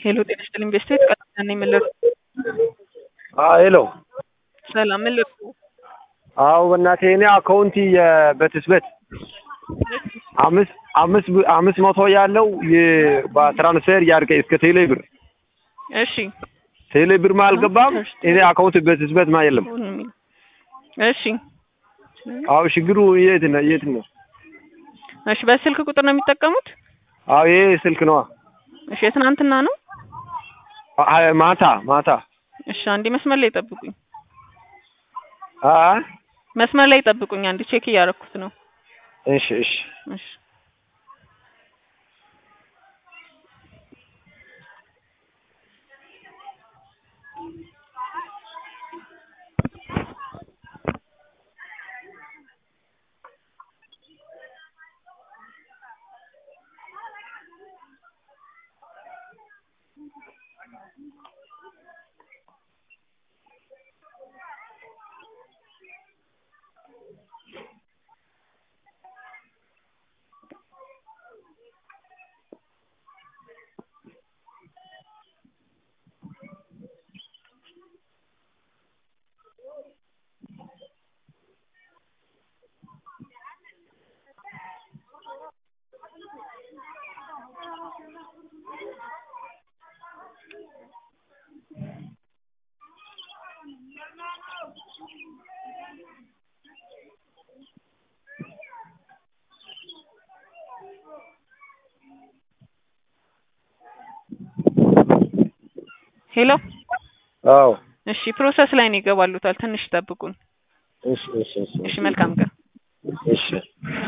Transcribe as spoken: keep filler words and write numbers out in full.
ሄሎ ጤና ይስጥልኝ ቤስቴት ቀጥታ ነኝ መለስ አዎ ሄሎ ሰላም መለስ አዎ በእናቴ እኔ አካውንቲ የበትስበት አምስት አምስት አምስት መቶ ያለው በትራንስፈር ያርቀ እስከ ቴሌ ብር እሺ ቴሌ ብር ማልገባም እኔ አካውንት በትስበት ማ የለም እሺ አዎ ችግሩ የት ነው የት ነው እሺ በስልክ ቁጥር ነው የሚጠቀሙት አዎ ይሄ ስልክ ነው እሺ የትናንትና ነው አይ ማታ ማታ እሺ አንዴ መስመር ላይ ጠብቁኝ አ መስመር ላይ ጠብቁኝ አንዴ ቼክ እያደረኩት ነው እሺ እሺ እሺ ሄሎ አዎ እሺ ፕሮሰስ ላይ ነው ይገባሉታል ትንሽ ጠብቁን እሺ እሺ እሺ መልካም ቀን እሺ